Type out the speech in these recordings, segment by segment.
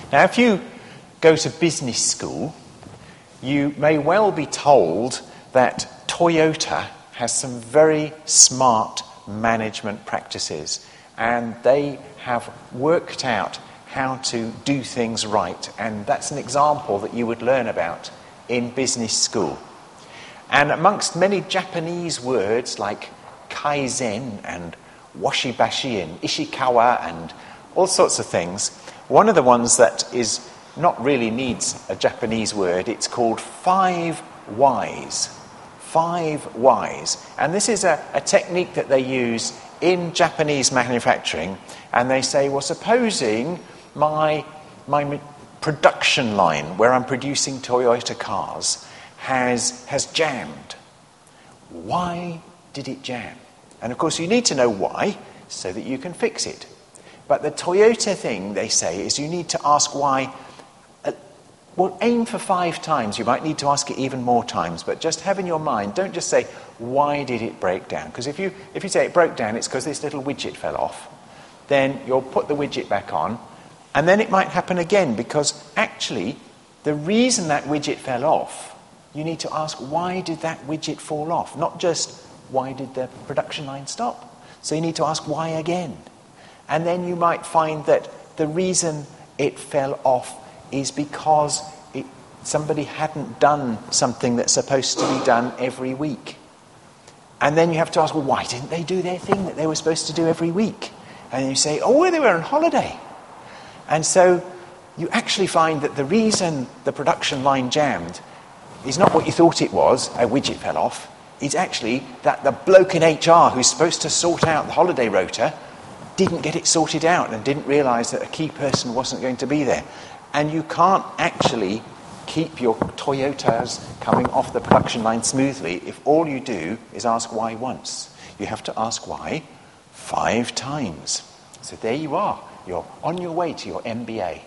Now, if you go to business school, you may well be told that Toyota has some very smart management practices, and they have worked out how to do things right, and that's an example that you would learn about in business school. And amongst many Japanese words like kaizen and washibashi and ishikawa and all sorts of things, one of the ones that is not really needs a Japanese word, it's called 5 whys. 5 whys. And this is a technique that they use in Japanese manufacturing, and they say, well, supposing my production line where I'm producing Toyota cars has jammed. Why did it jam? And of course you need to know why so that you can fix it. But the Toyota thing, they say, is you need to ask why. Well, aim for 5 times. You might need to ask it even more times, but just have in your mind, don't just say, why did it break down? Because if you say it broke down, it's because this little widget fell off. Then you'll put the widget back on, and then it might happen again, because actually the reason that widget fell off, you need to ask, why did that widget fall off? Not just, why did the production line stop? So you need to ask, why again? And then you might find that the reason it fell off is because somebody hadn't done something that's supposed to be done every week. And then you have to ask, well, why didn't they do their thing that they were supposed to do every week? And you say, oh, well, they were on holiday. And so you actually find that the reason the production line jammed is not what you thought it was, a widget fell off. It's actually that the bloke in HR who's supposed to sort out the holiday rota didn't get it sorted out and didn't realise that a key person wasn't going to be there. And you can't actually keep your Toyotas coming off the production line smoothly if all you do is ask why once. You have to ask why 5 times. So there you are. You're on your way to your MBA.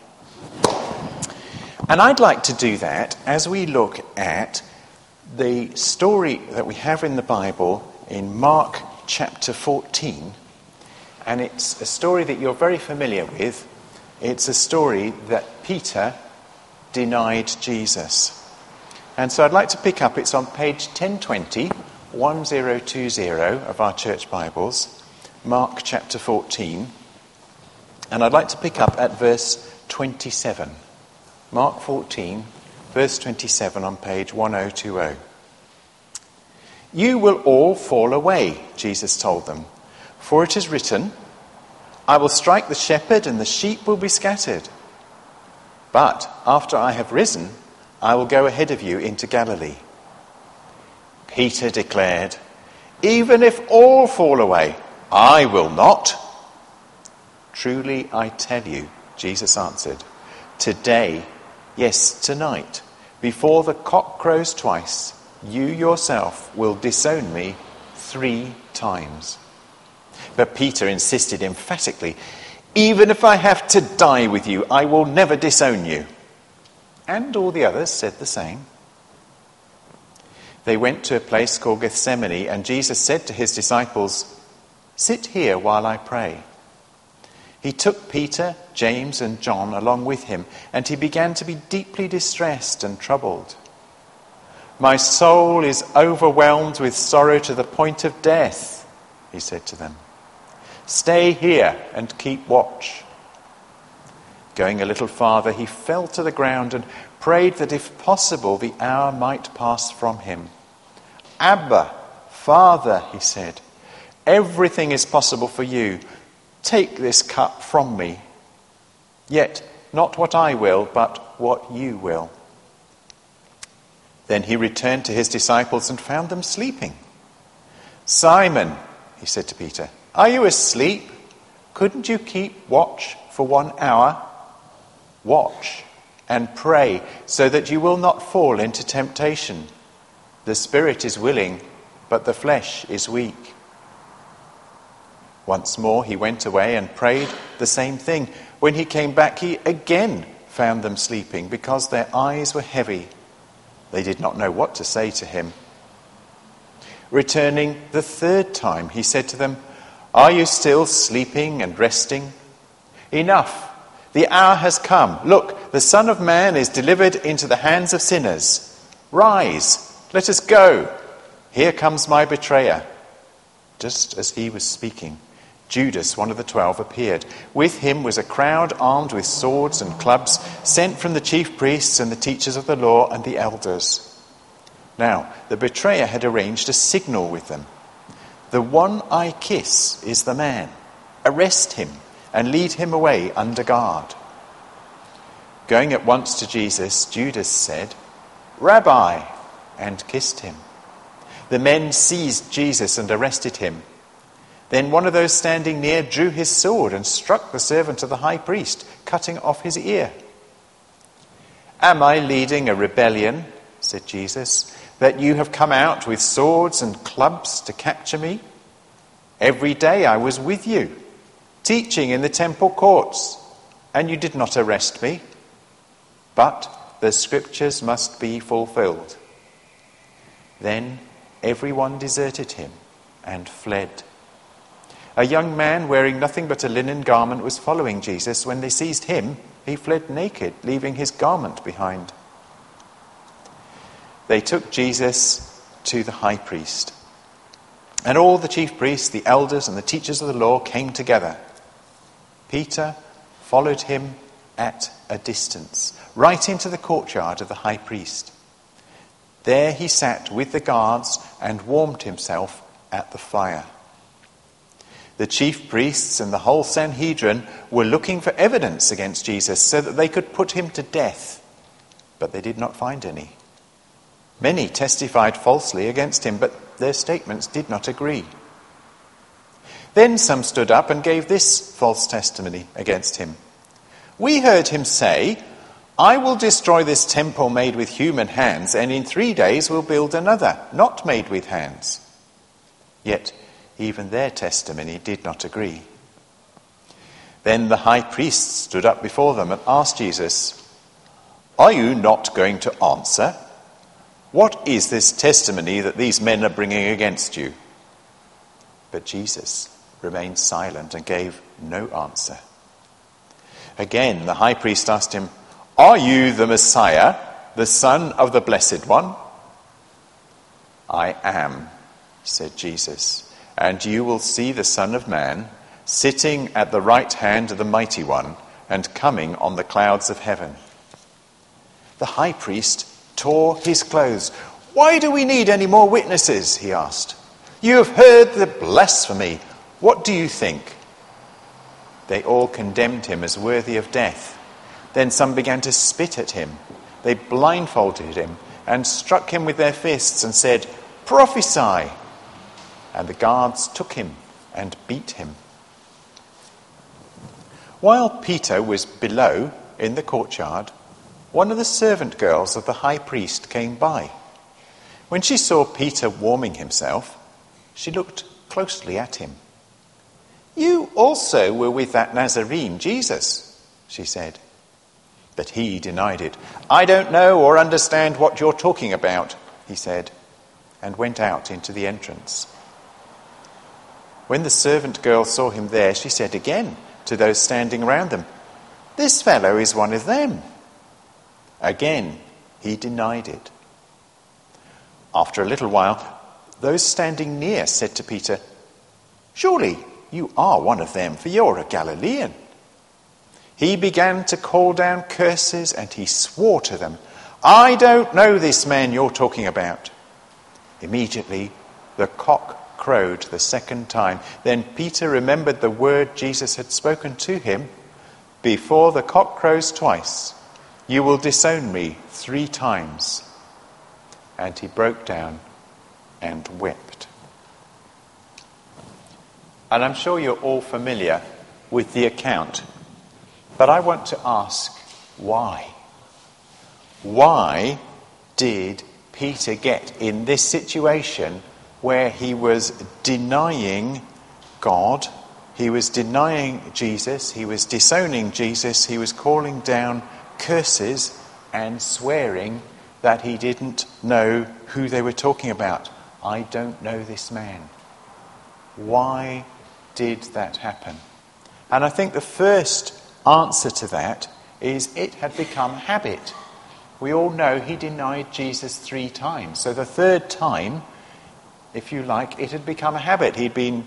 And I'd like to do that as we look at the story that we have in the Bible in Mark chapter 14. And it's a story that you're very familiar with. It's a story that Peter denied Jesus. And so I'd like to pick up, it's on page 1020 of our church Bibles, Mark chapter 14. And I'd like to pick up at verse 27. Mark 14, verse 27 on page 1020. You will all fall away, Jesus told them, for it is written, I will strike the shepherd and the sheep will be scattered. But after I have risen, I will go ahead of you into Galilee. Peter declared, even if all fall away, I will not. Truly I tell you, Jesus answered, today, yes, tonight, before the cock crows twice, you yourself will disown me 3 times. But Peter insisted emphatically, even if I have to die with you, I will never disown you. And all the others said the same. They went to a place called Gethsemane, and Jesus said to his disciples, sit here while I pray. He took Peter, James, and John along with him, and he began to be deeply distressed and troubled. My soul is overwhelmed with sorrow to the point of death, he said to them. Stay here and keep watch. Going a little farther, he fell to the ground and prayed that if possible the hour might pass from him. Abba, Father, he said, everything is possible for you. Take this cup from me. Yet not what I will, but what you will. Then he returned to his disciples and found them sleeping. Simon, he said to Peter, are you asleep? Couldn't you keep watch for 1 hour? Watch and pray so that you will not fall into temptation. The spirit is willing, but the flesh is weak. Once more he went away and prayed the same thing. When he came back, he again found them sleeping because their eyes were heavy. They did not know what to say to him. Returning the 3rd time, he said to them, are you still sleeping and resting? Enough. The hour has come. Look, the Son of Man is delivered into the hands of sinners. Rise, let us go. Here comes my betrayer." Just as he was speaking, Judas, one of the 12, appeared. With him was a crowd armed with swords and clubs, sent from the chief priests and the teachers of the law and the elders. Now, the betrayer had arranged a signal with them. "The one I kiss is the man. Arrest him and lead him away under guard." Going at once to Jesus, Judas said, "Rabbi," and kissed him. The men seized Jesus and arrested him. Then one of those standing near drew his sword and struck the servant of the high priest, cutting off his ear. "Am I leading a rebellion," said Jesus, "that you have come out with swords and clubs to capture me? Every day I was with you, teaching in the temple courts, and you did not arrest me. But the scriptures must be fulfilled." Then everyone deserted him and fled. A young man wearing nothing but a linen garment was following Jesus. When they seized him, he fled naked, leaving his garment behind. They took Jesus to the high priest. And all the chief priests, the elders, and the teachers of the law came together. Peter followed him at a distance, right into the courtyard of the high priest. There he sat with the guards and warmed himself at the fire. The chief priests and the whole Sanhedrin were looking for evidence against Jesus so that they could put him to death, but they did not find any. Many testified falsely against him, but their statements did not agree. Then some stood up and gave this false testimony against him. "We heard him say, 'I will destroy this temple made with human hands, and in 3 days will build another, not made with hands.' Yet even their testimony did not agree. Then the high priest stood up before them and asked Jesus, 'Are you not going to answer? What is this testimony that these men are bringing against you?' But Jesus remained silent and gave no answer. Again, the high priest asked him, 'Are you the Messiah, the Son of the Blessed One?' 'I am,' said Jesus, 'and you will see the Son of Man sitting at the right hand of the Mighty One and coming on the clouds of heaven.' The high priest tore his clothes. 'Why do we need any more witnesses?' he asked. 'You have heard the blasphemy. What do you think?' They all condemned him as worthy of death. Then some began to spit at him. They blindfolded him and struck him with their fists and said, 'Prophesy!' And the guards took him and beat him. While Peter was below in the courtyard, one of the servant girls of the high priest came by. When she saw Peter warming himself, she looked closely at him. 'You also were with that Nazarene, Jesus,' she said. But he denied it. 'I don't know or understand what you're talking about,' he said, and went out into the entrance. When the servant girl saw him there, she said again to those standing around them, 'This fellow is one of them.' Again, he denied it. After a little while, those standing near said to Peter, 'Surely you are one of them, for you're a Galilean.' He began to call down curses and he swore to them, 'I don't know this man you're talking about.' Immediately, the cock crowed the second time. Then Peter remembered the word Jesus had spoken to him, 'Before the cock crows twice, you will disown me 3 times.' And he broke down and wept." And I'm sure you're all familiar with the account, but I want to ask, why? Why did Peter get in this situation where he was denying God, he was denying Jesus, he was disowning Jesus, he was calling down curses and swearing that he didn't know who they were talking about? I don't know this man. Why did that happen? And I think the first answer to that is it had become habit. We all know he denied Jesus 3 times. So the third time, if you like, it had become a habit. He'd been,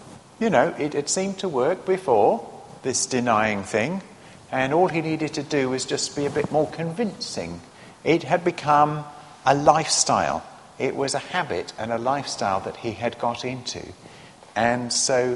it had seemed to work before, this denying thing, and all he needed to do was just be a bit more convincing. It had become a lifestyle. It was a habit and a lifestyle that he had got into. And so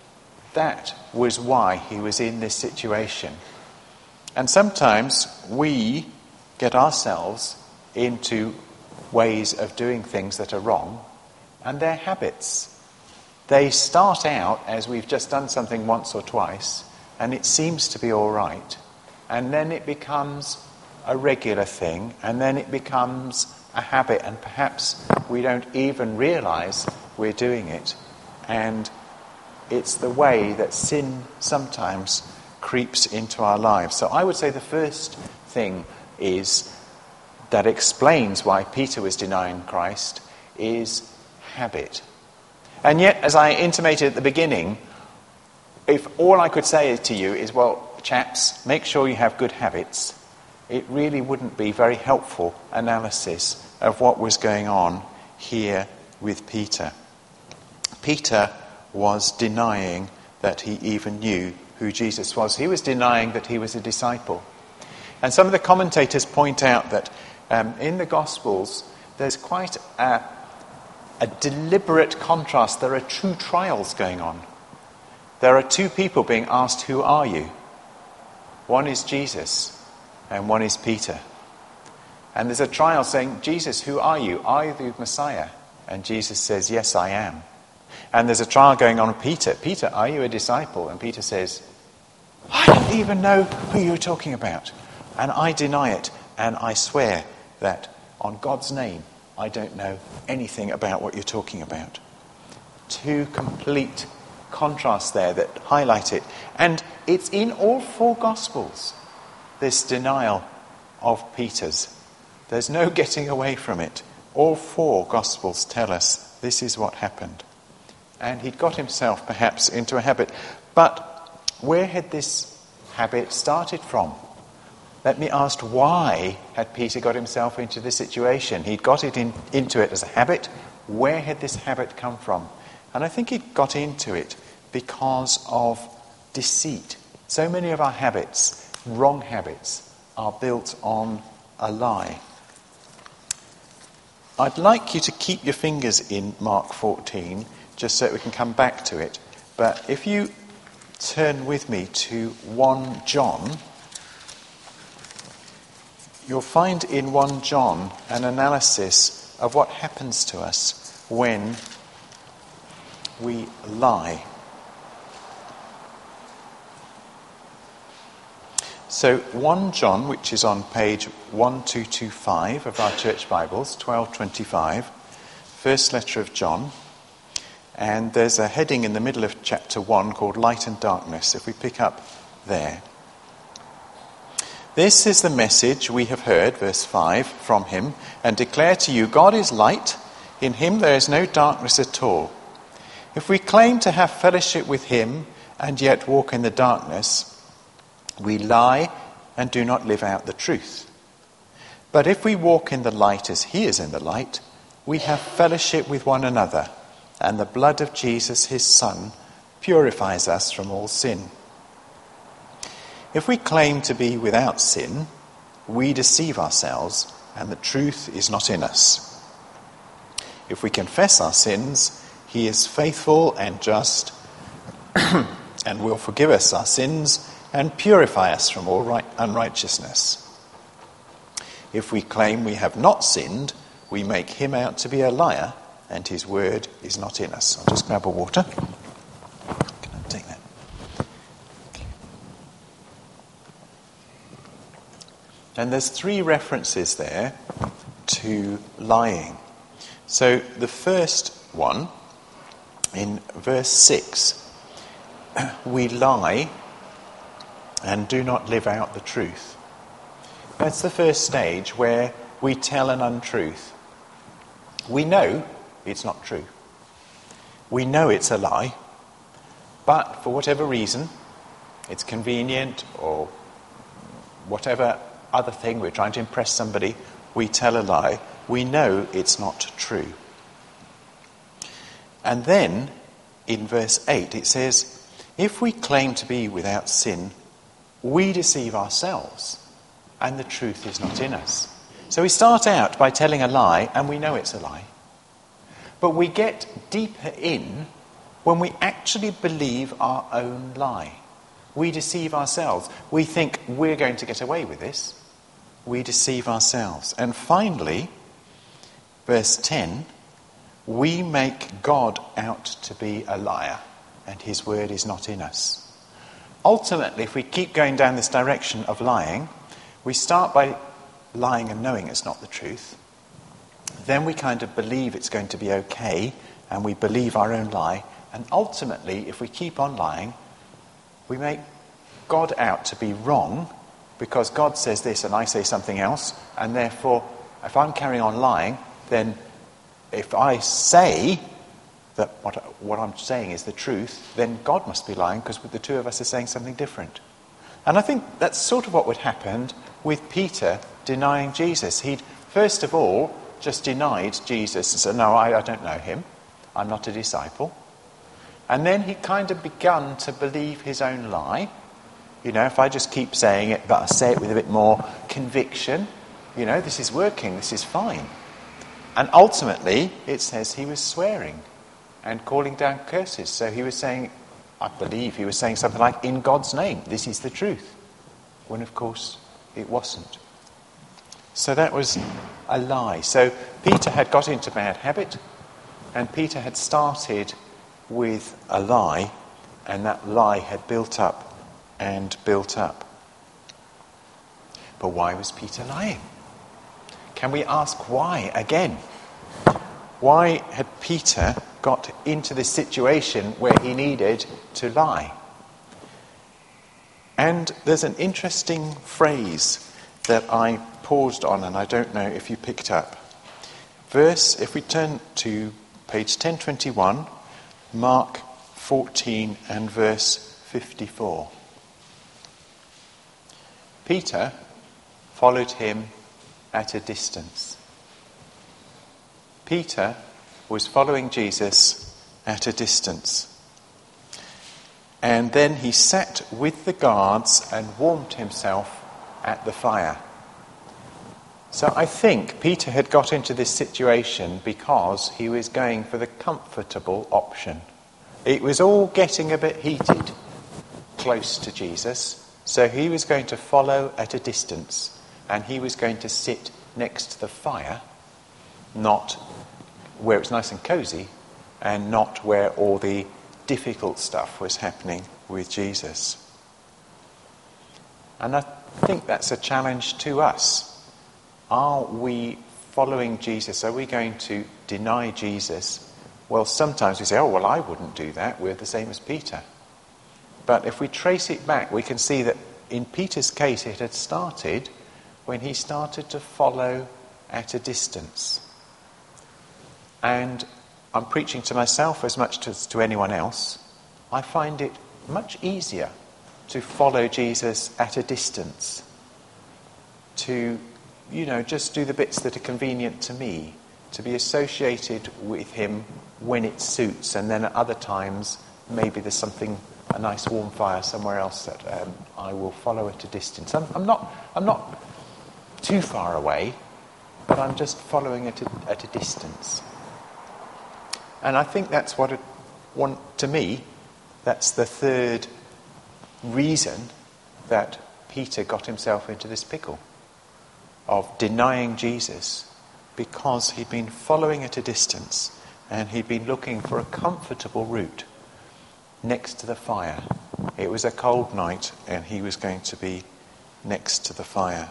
that was why he was in this situation. And sometimes we get ourselves into ways of doing things that are wrong, and they're habits. They start out as we've just done something once or twice, and it seems to be all right. And then it becomes a regular thing, and then it becomes a habit, and perhaps we don't even realise we're doing it. And it's the way that sin sometimes creeps into our lives. So I would say the first thing is that explains why Peter was denying Christ is habit. And yet, as I intimated at the beginning, if all I could say to you is, well, chaps, make sure you have good habits, it really wouldn't be very helpful analysis of what was going on here with Peter. Peter was denying that he even knew who Jesus was. He was denying that he was a disciple. And some of the commentators point out that in the Gospels there's quite a deliberate contrast. There are 2 trials going on. There are 2 people being asked, who are you? One is Jesus and one is Peter. And there's a trial saying, Jesus, who are you? Are you the Messiah? And Jesus says, yes, I am. And there's a trial going on with Peter. Peter, are you a disciple? And Peter says, I don't even know who you're talking about. And I deny it. And I swear that on God's name, I don't know anything about what you're talking about. 2 complete contrasts there that highlight it. And it's in all 4 Gospels, this denial of Peter's. There's no getting away from it. All 4 Gospels tell us this is what happened. And he'd got himself perhaps into a habit. But where had this habit started from? Let me ask, why had Peter got himself into this situation? He'd got into it as a habit. Where had this habit come from? And I think he got into it because of deceit. So many of our habits, wrong habits, are built on a lie. I'd like you to keep your fingers in Mark 14, just so that we can come back to it. But if you turn with me to 1 John, you'll find in 1 John an analysis of what happens to us when we lie. So 1 John, which is on page 1225 of our church Bibles, 1225, first letter of John, and there's a heading in the middle of chapter 1 called Light and Darkness, if we pick up there. This is the message we have heard, verse 5, from him, and declare to you, God is light, in him there is no darkness at all. If we claim to have fellowship with him and yet walk in the darkness, we lie and do not live out the truth. But if we walk in the light as he is in the light, we have fellowship with one another, and the blood of Jesus, his Son, purifies us from all sin. If we claim to be without sin, we deceive ourselves, and the truth is not in us. If we confess our sins, he is faithful and just and will forgive us our sins and purify us from all unrighteousness. If we claim we have not sinned, we make him out to be a liar, and his word is not in us. I'll just grab a water. Can I take that? Okay. And there's 3 references there to lying. So the first one, in verse 6, we lie and do not live out the truth. That's the first stage where we tell an untruth. We know it's not true. We know it's a lie, but for whatever reason, it's convenient, or whatever other thing, we're trying to impress somebody, we tell a lie, we know it's not true. And then, in verse 8, it says, if we claim to be without sin, we deceive ourselves, and the truth is not in us. So we start out by telling a lie, and we know it's a lie. But we get deeper in when we actually believe our own lie. We deceive ourselves. We think we're going to get away with this. We deceive ourselves. And finally, verse 10, we make God out to be a liar, and his word is not in us. Ultimately, if we keep going down this direction of lying, we start by lying and knowing it's not the truth. Then we kind of believe it's going to be okay, and we believe our own lie. And ultimately, if we keep on lying, we make God out to be wrong, because God says this and I say something else, and therefore, if I'm carrying on lying, then if I say that what I'm saying is the truth, then God must be lying, because the two of us are saying something different. And I think that's sort of what would happen with Peter denying Jesus. He'd, first of all, just denied Jesus and said, no, I don't know him. I'm not a disciple. And then he kind of begun to believe his own lie. You know, if I just keep saying it, but I say it with a bit more conviction, you know, this is working, this is fine. And ultimately, it says he was swearing and calling down curses. So he was saying, I believe he was saying something like, in God's name, this is the truth. When, of course, it wasn't. So that was a lie. So Peter had got into bad habit, and Peter had started with a lie, and that lie had built up and built up. But why was Peter lying? Can we ask why again? Why had Peter got into this situation where he needed to lie? And there's an interesting phrase that I paused on, and I don't know if you picked up. If we turn to page 1021, Mark 14 and verse 54. Peter followed him at a distance. Peter was following Jesus at a distance. And then he sat with the guards and warmed himself at the fire. So I think Peter had got into this situation because he was going for the comfortable option. It was all getting a bit heated close to Jesus, so he was going to follow at a distance, and he was going to sit next to the fire, not where it's nice and cosy, and not where all the difficult stuff was happening with Jesus. And I think that's a challenge to us. Are we following Jesus? Are we going to deny Jesus? Well, sometimes we say, oh, well, I wouldn't do that. We're the same as Peter. But if we trace it back, we can see that in Peter's case, it had started when he started to follow at a distance. And I'm preaching to myself as much as to anyone else. I find it much easier to follow Jesus at a distance, to, just do the bits that are convenient to me, to be associated with him when it suits, and then at other times maybe there's a nice warm fire somewhere else that I will follow at a distance. I'm not too far away, but I'm just following at a distance. And I think that's to me, that's the third reason that Peter got himself into this pickle of denying Jesus, because he'd been following at a distance and he'd been looking for a comfortable route next to the fire. It was a cold night and he was going to be next to the fire.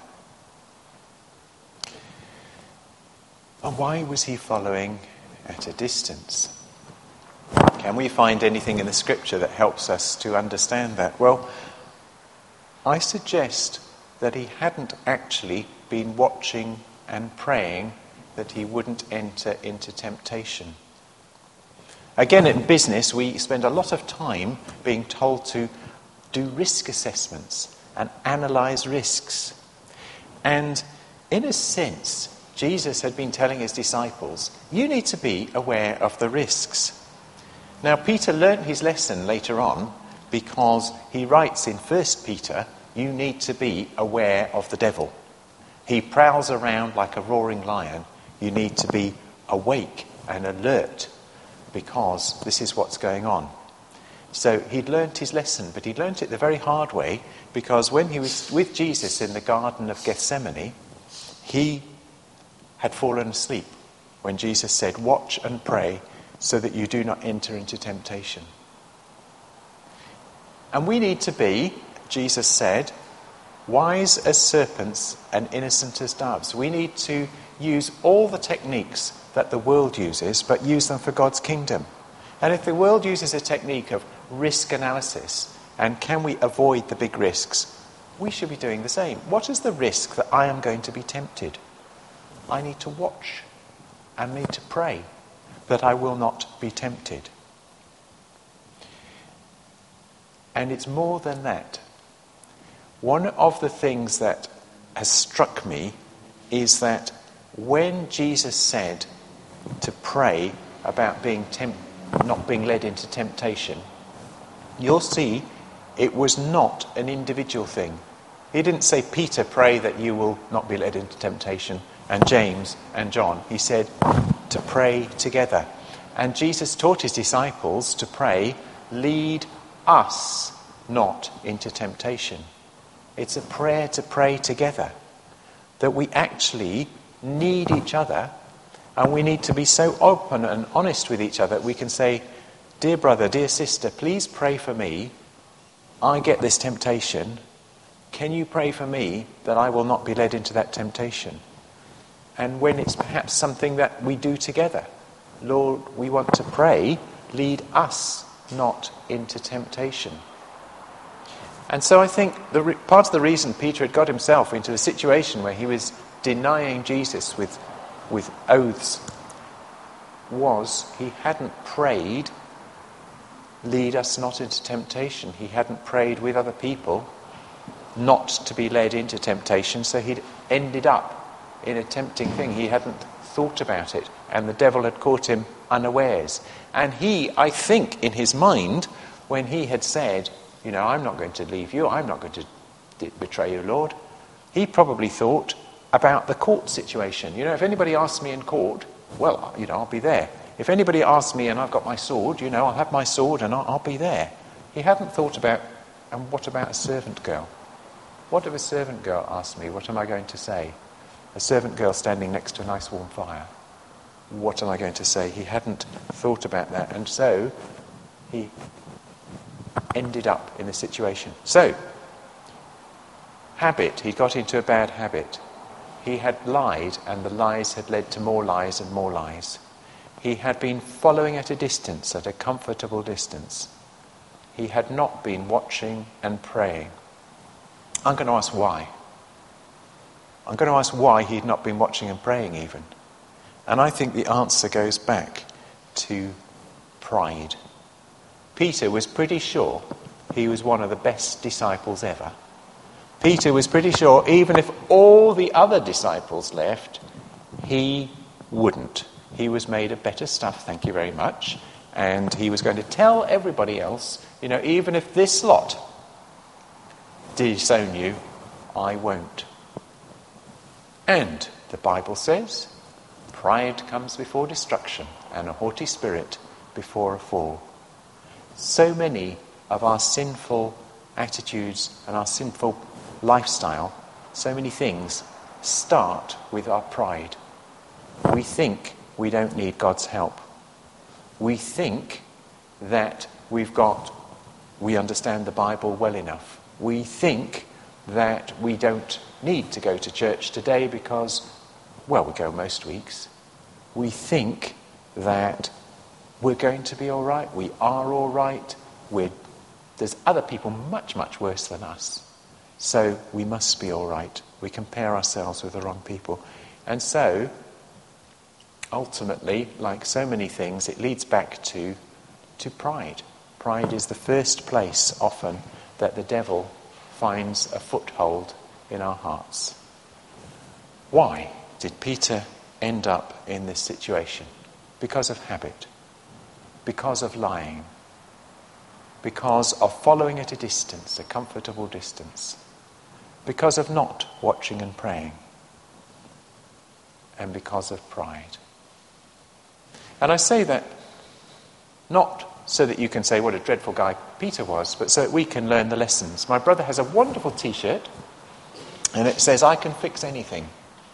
And why was he following at a distance? Can we find anything in the scripture that helps us to understand that? Well, I suggest that he hadn't actually been watching and praying that he wouldn't enter into temptation. Again, in business, we spend a lot of time being told to do risk assessments and analyse risks. And in a sense, Jesus had been telling his disciples, you need to be aware of the risks. Now, Peter learnt his lesson later on because he writes in 1 Peter, you need to be aware of the devil. He prowls around like a roaring lion. You need to be awake and alert because this is what's going on. So he'd learnt his lesson, but he'd learnt it the very hard way because when he was with Jesus in the Garden of Gethsemane, he had fallen asleep when Jesus said, watch and pray so that you do not enter into temptation. And we need to be, Jesus said, wise as serpents and innocent as doves. We need to use all the techniques that the world uses, but use them for God's kingdom. And if the world uses a technique of risk analysis, and can we avoid the big risks, we should be doing the same. What is the risk that I am going to be tempted? I need to watch and need to pray that I will not be tempted. And it's more than that. One of the things that has struck me is that when Jesus said to pray about not being led into temptation, you'll see it was not an individual thing. He didn't say, Peter, pray that you will not be led into temptation, and James and John. He said to pray together. And Jesus taught his disciples to pray, lead us not into temptation. It's a prayer to pray together, that we actually need each other, and we need to be so open and honest with each other that we can say, dear brother, dear sister, please pray for me. I get this temptation. Can you pray for me that I will not be led into that temptation? And when it's perhaps something that we do together, Lord, we want to pray, lead us not into temptation. And so I think part of the reason Peter had got himself into a situation where he was denying Jesus with oaths was he hadn't prayed, lead us not into temptation. He hadn't prayed with other people not to be led into temptation, so he'd ended up in a tempting thing. He hadn't thought about it, and the devil had caught him unawares. And he, I think, in his mind, when he had said, I'm not going to leave you, I'm not going to betray you, Lord, he probably thought about the court situation. If anybody asks me in court, well, I'll be there. If anybody asks me and I've got my sword, I'll have my sword and I'll be there. He hadn't thought about, and what about a servant girl? What if a servant girl asks me, what am I going to say? A servant girl standing next to a nice warm fire. What am I going to say? He hadn't thought about that, and so he ended up in a situation. So, habit. He got into a bad habit. He had lied, and the lies had led to more lies and more lies. He had been following at a distance, at a comfortable distance. He had not been watching and praying. I'm going to ask why. I'm going to ask why he had not been watching and praying even. And I think the answer goes back to pride. Peter was pretty sure he was one of the best disciples ever. Peter was pretty sure even if all the other disciples left, he wouldn't. He was made of better stuff, thank you very much. And he was going to tell everybody else, even if this lot disown you, I won't. And the Bible says, pride comes before destruction, and a haughty spirit before a fall. So many of our sinful attitudes and our sinful lifestyle, so many things start with our pride. We think we don't need God's help. We think that we understand the Bible well enough. We think that we don't need to go to church today because, we go most weeks. We think that we're going to be all right. We are all right. There's other people much, much worse than us. So we must be all right. We compare ourselves with the wrong people. And so, ultimately, like so many things, it leads back to pride. Pride is the first place, often, that the devil finds a foothold in our hearts. Why did Peter end up in this situation? Because of habit, because of lying, because of following at a distance, a comfortable distance, because of not watching and praying, and because of pride. And I say that not so that you can say what a dreadful guy Peter was, but so that we can learn the lessons. My brother has a wonderful T-shirt, and it says, "I can fix anything."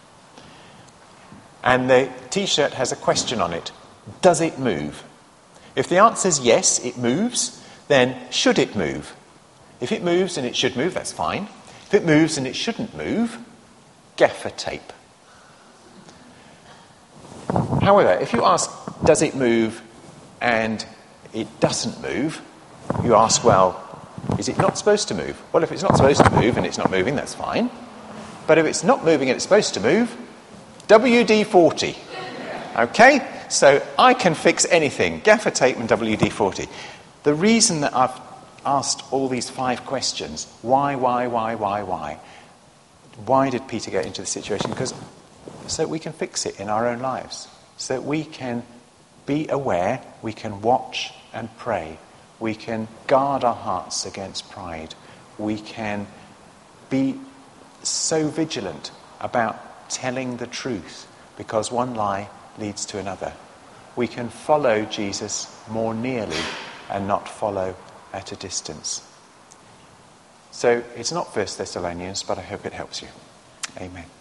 And the T-shirt has a question on it. Does it move? If the answer is yes, it moves, then should it move? If it moves and it should move, that's fine. If it moves and it shouldn't move, gaffer tape. However, if you ask, does it move, and it doesn't move, you ask, well, is it not supposed to move? Well, if it's not supposed to move and it's not moving, that's fine. But if it's not moving and it's supposed to move, WD-40. Okay? So I can fix anything. Gaffer tape and WD-40. The reason that I've asked all these 5 questions, why? Why did Peter get into the situation? Because so we can fix it in our own lives. So that we can be aware, we can watch and pray. We can guard our hearts against pride. We can be so vigilant about telling the truth, because one lie leads to another. We can follow Jesus more nearly and not follow at a distance. So it's not 1 Thessalonians, but I hope it helps you. Amen.